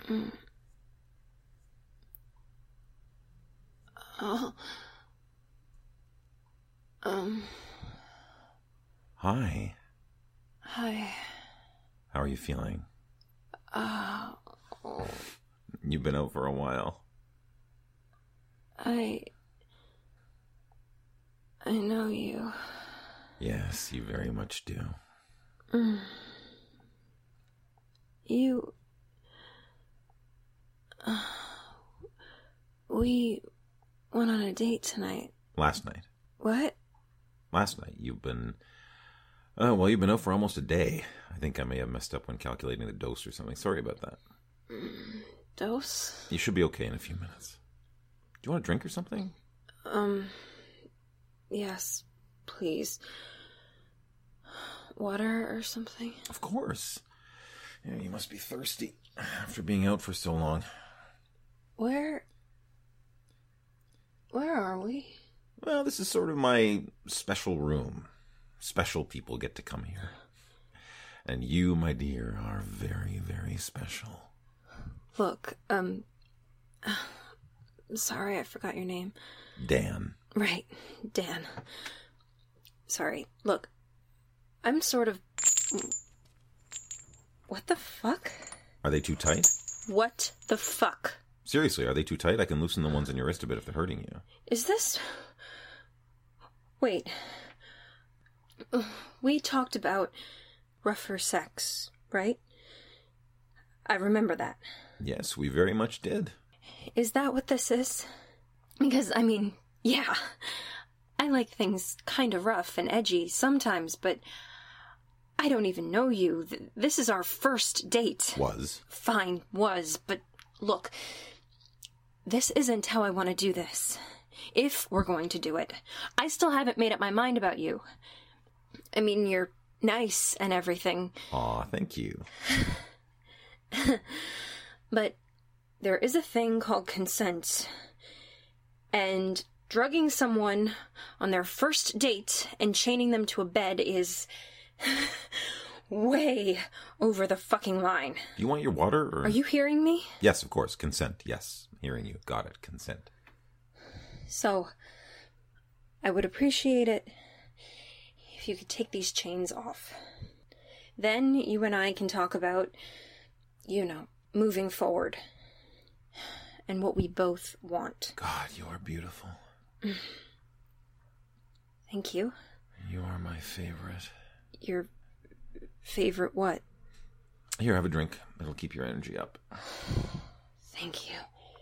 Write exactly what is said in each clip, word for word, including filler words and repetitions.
Mm. Oh. Um. Hi. Hi. How are you feeling? Uh, oh. You've been out for a while. I... I know you. Yes, you very much do. Mm. You... Uh, we went on a date tonight. Last night. What? Last night. You've been... Uh, well, you've been out for almost a day. I think I may have messed up when calculating the dose or something. Sorry about that. Mm, dose? You should be okay in a few minutes. Do you want a drink or something? Um... Yes, please. Water or something? Of course. Yeah, you must be thirsty after being out for so long. Where... Where are we? Well, this is sort of my special room. Special people get to come here. And you, my dear, are very, very special. Look, um... Sorry, I forgot your name. Dan. Right, Dan. Sorry. Look, I'm sort of... What the fuck? Are they too tight? What the fuck? Seriously, are they too tight? I can loosen the ones on your wrist a bit if they're hurting you. Is this... Wait. We talked about rougher sex, right? I remember that. Yes, we very much did. Is that what this is? Because, I mean, yeah. I like things kind of rough and edgy sometimes, but I don't even know you. This is our first date. Was. Fine, was, but look, this isn't how I want to do this. If we're going to do it. I still haven't made up my mind about you. I mean, you're nice and everything. Aw, thank you. But there is a thing called consent. And drugging someone on their first date and chaining them to a bed is way over the fucking line. Do you want your water? Or... Are you hearing me? Yes, of course. Consent. Yes. Hearing you. Got it. Consent. So, I would appreciate it if you could take these chains off. Then you and I can talk about, you know, moving forward. And what we both want. God, you are beautiful. Thank you. You are my favorite. Your favorite what? Here, have a drink. It'll keep your energy up. Thank you.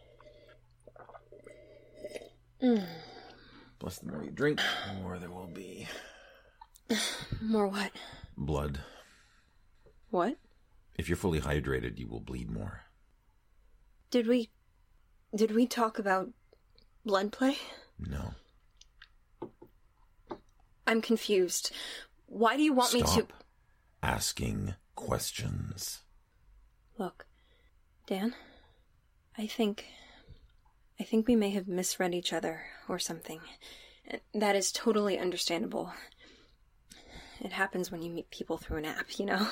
Mm. Plus, the more you drink, the more there will be. More what? Blood. What? If you're fully hydrated, you will bleed more. Did we... Did we talk about blood play? No. I'm confused. Why do you want Stop me to... asking questions. Look, Dan, I think... I think we may have misread each other or something. That is totally understandable. It happens when you meet people through an app, you know?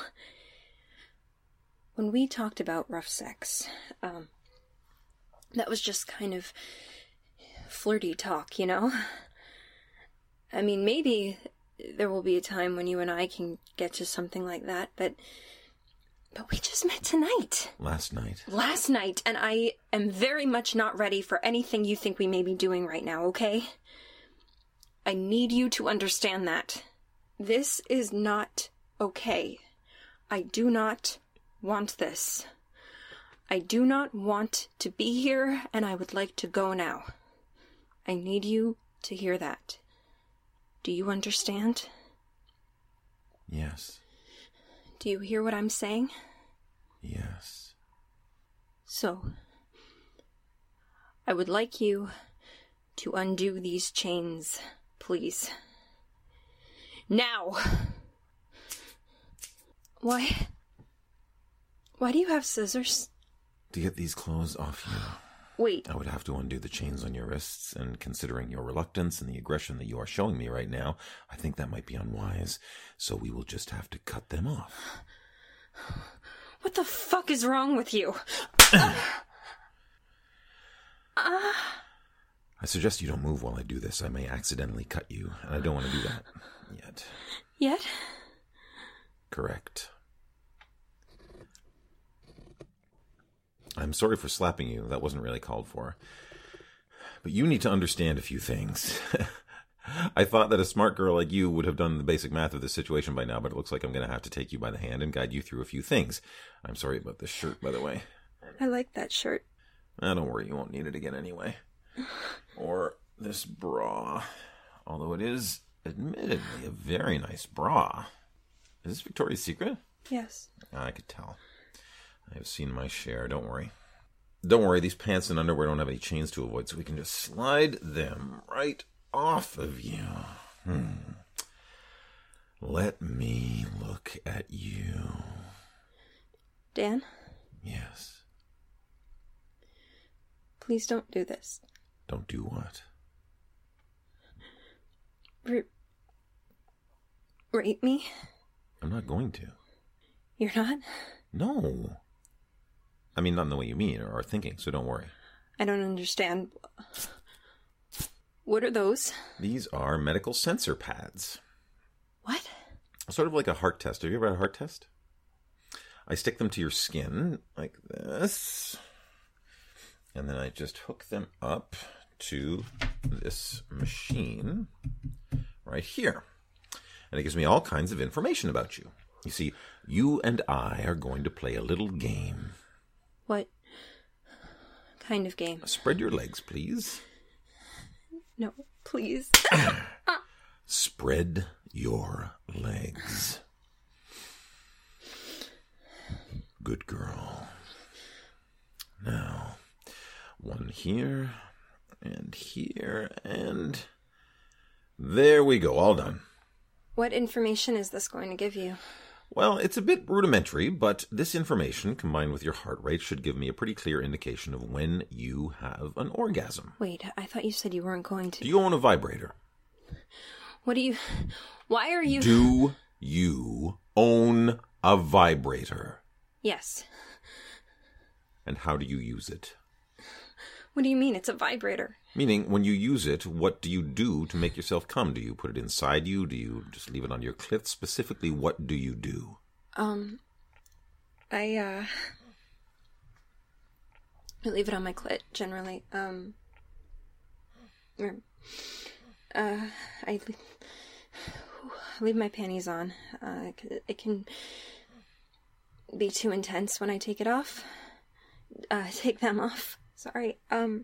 When we talked about rough sex, um... that was just kind of flirty talk, you know? I mean, maybe there will be a time when you and I can get to something like that, but... But we just met tonight. Last night. Last night, and I am very much not ready for anything you think we may be doing right now, okay? I need you to understand that. This is not okay. I do not want this. I do not want to be here, and I would like to go now. I need you to hear that. Do you understand? Yes. Do you hear what I'm saying? Yes. So, I would like you to undo these chains, please. Now! Why? Why do you have scissors? To get these clothes off you, Wait. I would have to undo the chains on your wrists, and considering your reluctance and the aggression that you are showing me right now, I think that might be unwise, so we will just have to cut them off. What the fuck is wrong with you? I suggest you don't move while I do this. I may accidentally cut you, and I don't want to do that yet. Yet? Correct. I'm sorry for slapping you. That wasn't really called for. But you need to understand a few things. I thought that a smart girl like you would have done the basic math of this situation by now, but it looks like I'm going to have to take you by the hand and guide you through a few things. I'm sorry about this shirt, by the way. I like that shirt. Ah, don't worry, you won't need it again anyway. Or this bra. Although it is, admittedly, a very nice bra. Is this Victoria's Secret? Yes. I could tell. I have seen my share, don't worry. Don't worry, these pants and underwear don't have any chains to avoid, so we can just slide them right off of you. Hmm. Let me look at you. Dan? Yes. Please don't do this. Don't do what? R- rape me? I'm not going to. You're not? No. I mean, not in the way you mean or are thinking, so don't worry. I don't understand. What are those? These are medical sensor pads. What? Sort of like a heart test. Have you ever had a heart test? I stick them to your skin like this. And then I just hook them up to this machine right here. And it gives me all kinds of information about you. You see, you and I are going to play a little game. What kind of game? Spread your legs, please. No, please. Spread your legs. Good girl. Now, one here, and here, and there we go, all done. What information is this going to give you? Well, it's a bit rudimentary, but this information, combined with your heart rate, should give me a pretty clear indication of when you have an orgasm. Wait, I thought you said you weren't going to... Do you own a vibrator? What do you... Why are you... Do you own a vibrator? Yes. And how do you use it? What do you mean? It's a vibrator. Meaning, when you use it, what do you do to make yourself come? Do you put it inside you? Do you just leave it on your clit? Specifically, what do you do? Um, I, uh... I leave it on my clit, generally. Um... Or, uh, I leave, leave my panties on. Uh, it can be too intense when I take it off. Uh, take them off. Sorry. Um...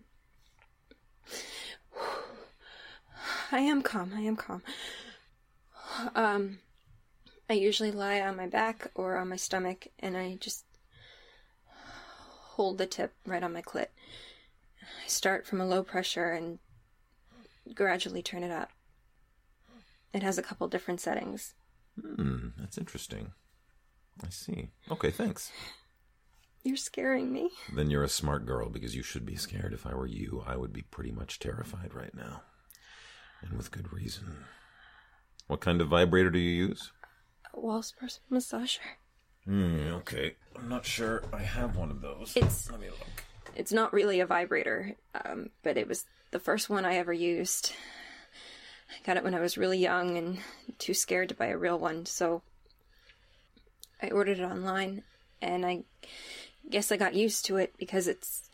I am calm, I am calm. Um, I usually lie on my back or on my stomach, and I just hold the tip right on my clit. I start from a low pressure and gradually turn it up. It has a couple different settings. Hmm, that's interesting. I see. Okay, thanks. You're scaring me. Then you're a smart girl, because you should be scared. If I were you, I would be pretty much terrified right now. And with good reason. What kind of vibrator do you use? A Waltz massager. Hmm, okay. I'm not sure I have one of those. It's, Let me look. It's not really a vibrator, um, but it was the first one I ever used. I got it when I was really young and too scared to buy a real one, so I ordered it online, and I guess I got used to it because it's...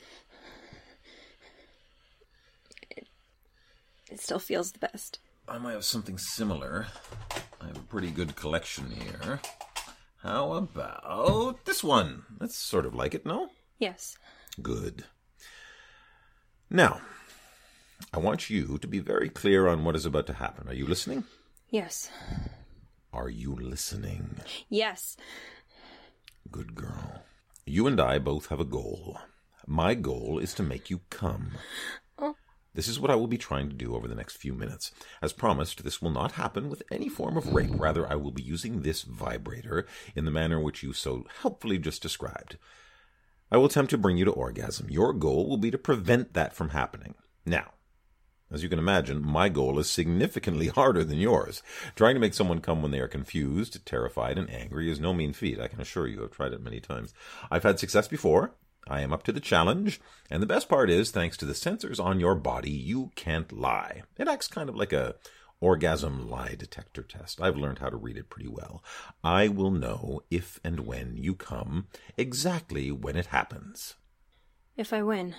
It, it still feels the best. I might have something similar. I have a pretty good collection here. How about this one? That's sort of like it, no? Yes. Good. Now, I want you to be very clear on what is about to happen. Are you listening? Yes. Are you listening? Yes. Good girl. You and I both have a goal. My goal is to make you come. Oh. This is what I will be trying to do over the next few minutes. As promised, this will not happen with any form of rape. Rather, I will be using this vibrator in the manner which you so helpfully just described. I will attempt to bring you to orgasm. Your goal will be to prevent that from happening. Now, as you can imagine, my goal is significantly harder than yours. Trying to make someone come when they are confused, terrified, and angry is no mean feat. I can assure you, I've tried it many times. I've had success before, I am up to the challenge, and the best part is, thanks to the sensors on your body, you can't lie. It acts kind of like a orgasm lie detector test. I've learned how to read it pretty well. I will know if and when you come, exactly when it happens. If I win.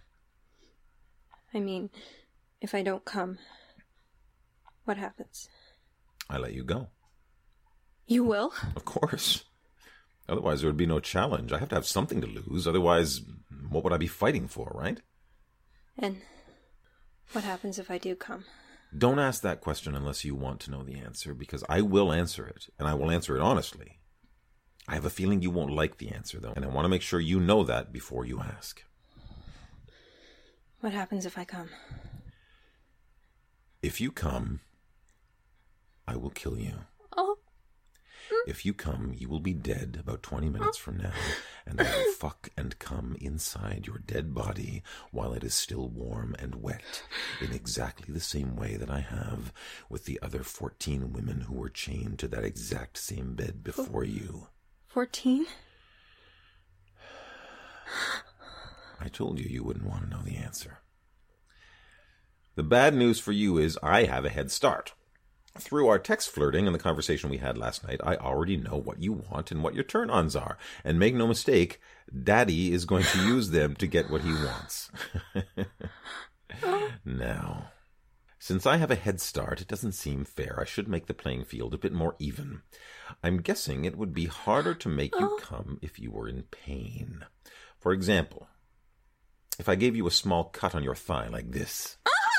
I mean, if I don't come, what happens? I let you go. You will? Of course. Otherwise, there would be no challenge. I have to have something to lose. Otherwise, what would I be fighting for, right? And what happens if I do come? Don't ask that question unless you want to know the answer, because I will answer it, and I will answer it honestly. I have a feeling you won't like the answer, though, and I want to make sure you know that before you ask. What happens if I come? If you come, I will kill you. Oh. If you come, you will be dead about twenty minutes from now, and I will fuck and come inside your dead body while it is still warm and wet, in exactly the same way that I have with the other fourteen women who were chained to that exact same bed before you. Fourteen? I told you you wouldn't want to know the answer. The bad news for you is I have a head start. Through our text flirting and the conversation we had last night, I already know what you want and what your turn-ons are. And make no mistake, Daddy is going to use them to get what he wants. Now, since I have a head start, it doesn't seem fair. I should make the playing field a bit more even. I'm guessing it would be harder to make you come if you were in pain. For example, if I gave you a small cut on your thigh like this.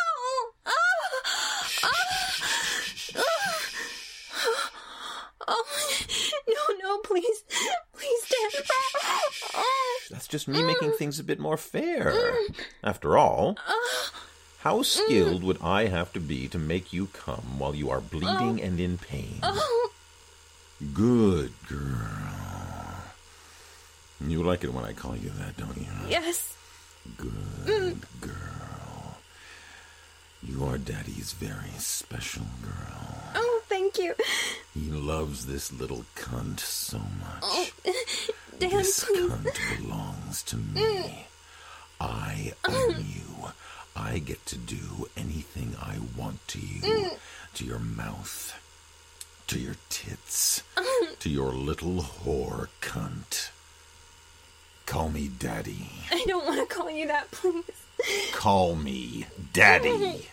Please, please, Dad. That's just me making things a bit more fair. After all, how skilled would I have to be to make you come while you are bleeding and in pain? Good girl. You like it when I call you that, don't you? Yes. Good girl. You are Daddy's very special girl. Oh, thank you. He loves this little cunt so much. Oh, Dad, this please. cunt belongs to me. I own you. I get to do anything I want to you. To your mouth. To your tits. To your little whore cunt. Call me Daddy. I don't want to call you that, please. Call me Daddy.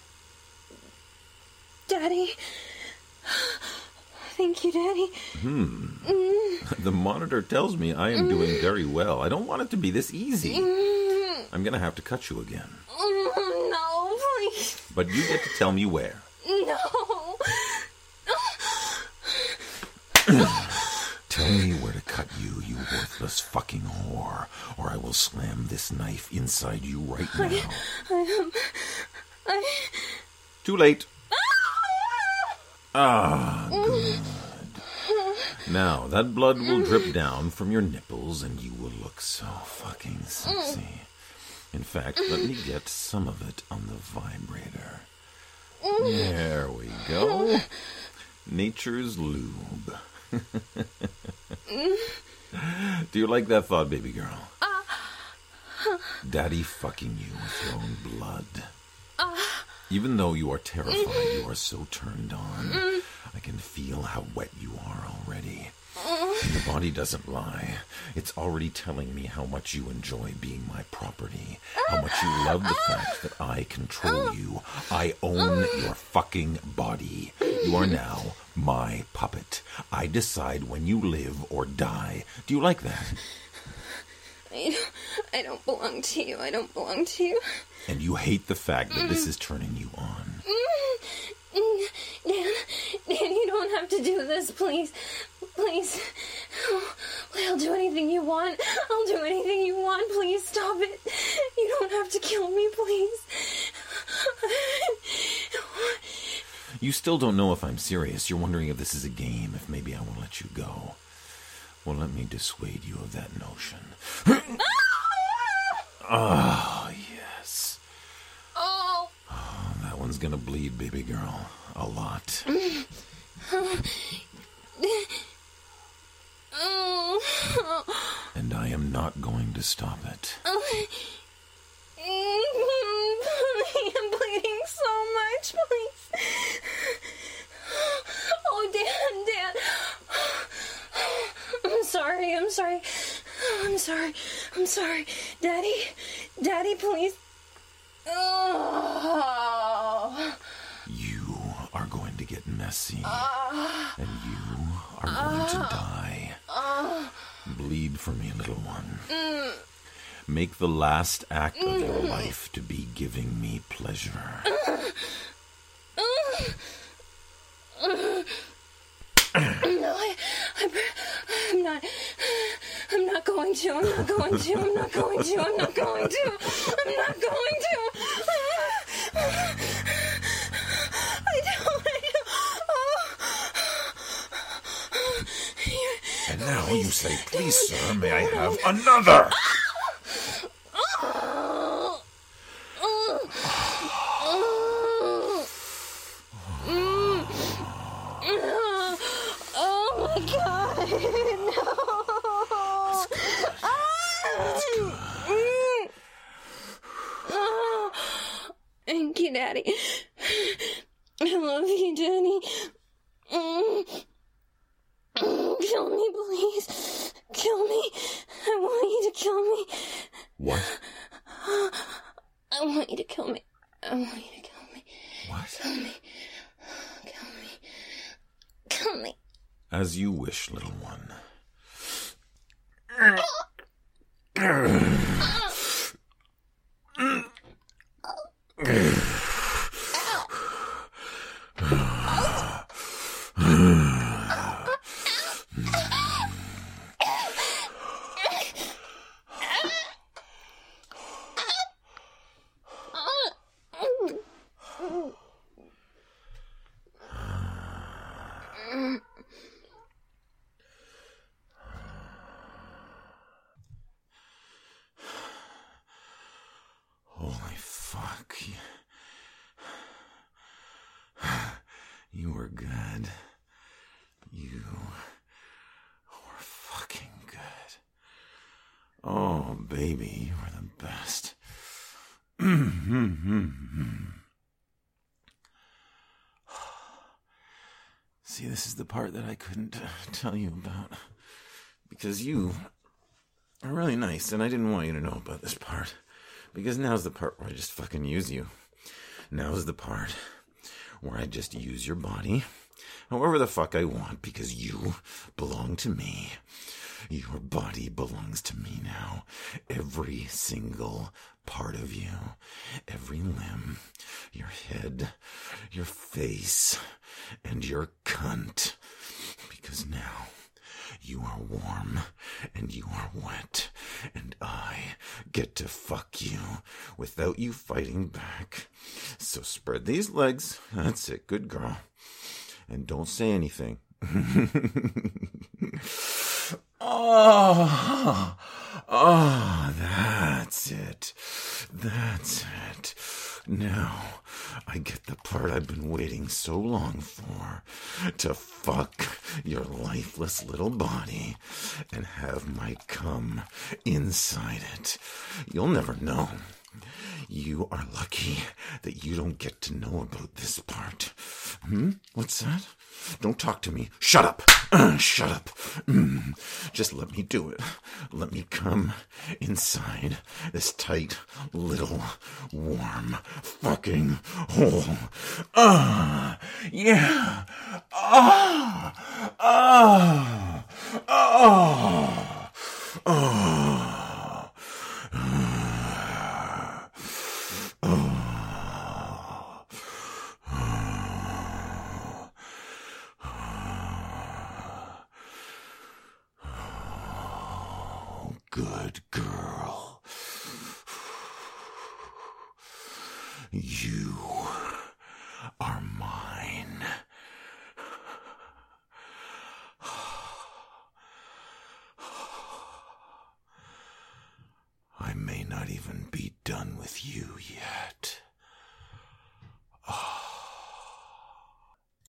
Daddy. Thank you, Daddy. Hmm. The monitor tells me I am doing very well. I don't want it to be this easy. I'm going to have to cut you again. No, please. But you get to tell me where. No. Tell me where to cut you, you worthless fucking whore, or I will slam this knife inside you right now. I, I am... I... Too late. Ah, good. Now, that blood will drip down from your nipples and you will look so fucking sexy. In fact, let me get some of it on the vibrator. There we go. Nature's lube. Do you like that thought, baby girl? Daddy fucking you with your own blood. Even though you are terrified, you are so turned on. I can feel how wet you are already. Your body doesn't lie. It's already telling me how much you enjoy being my property. How much you love the fact that I control you. I own your fucking body. You are now my puppet. I decide when you live or die. Do you like that? I don't, I don't belong to you. I don't belong to you. And you hate the fact that this is turning you on. Dan, Dan, you don't have to do this, please. Please. Oh, I'll do anything you want. I'll do anything you want. Please stop it. You don't have to kill me, please. You still don't know if I'm serious. You're wondering if this is a game, if maybe I will let you go. Well, let me dissuade you of that notion. Oh, yes. Oh. Oh, that one's gonna bleed, baby girl. A lot. And I am not going to to stop it. Oh, I'm bleeding so much, please. Oh, Dad, Dad. I'm sorry, I'm sorry. I'm sorry, I'm sorry. Daddy, Daddy, please. Oh. You are going to get messy. Uh, and you are going uh, to die. Uh, Bleed for me, little one. Mm, Make the last act of your life to be giving me pleasure. Uh, uh, no, I, I, I'm not. I'm not going to. I'm not going to. I'm not going to. I'm not going to. I'm not going to. I don't. I don't. Oh. And now you say, please, sir, may I have another? Thank you, Daddy. I love you, Daddy. Mm. Kill me, please. Kill me. I want you to kill me. What? I want you to kill me. I want you to kill me. What? Kill me. Kill me. Kill me. As you wish, little one. Holy fuck. You were good. You were fucking good. Oh, baby, you were the best. See, this is the part that I couldn't uh, tell you about. Because you are really nice, and I didn't want you to know about this part. Because now's the part where I just fucking use you. Now's the part where I just use your body however the fuck I want, because you belong to me. Your body belongs to me now. Every single part of you. Every limb. Your head. Your face. And your cunt. Because now you are warm and you are wet, and I get to fuck you without you fighting back. So spread these legs. That's it, good girl. And don't say anything. Oh, oh, that's it. That's it. Now, I get the part I've been waiting so long for. To fuck your lifeless little body and have my cum inside it. You'll never know. You are lucky that you don't get to know about this part. Hmm? What's that? Don't talk to me. Shut up. Uh, shut up. Mm. Just let me do it. Let me come inside this tight, little, warm, fucking hole. Ah, uh, yeah. Ah, ah, ah, ah. Good girl. You are mine. I may not even be done with you yet.